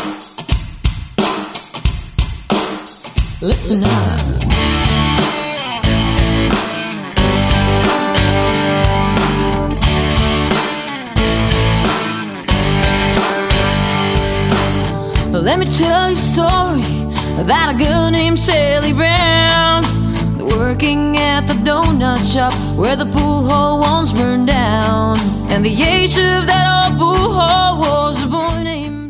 Listen up. Let me tell you a story about a girl named Sally Brown, working at the donut shop where the pool hall once burned down. And the age of that old pool hall was a boy named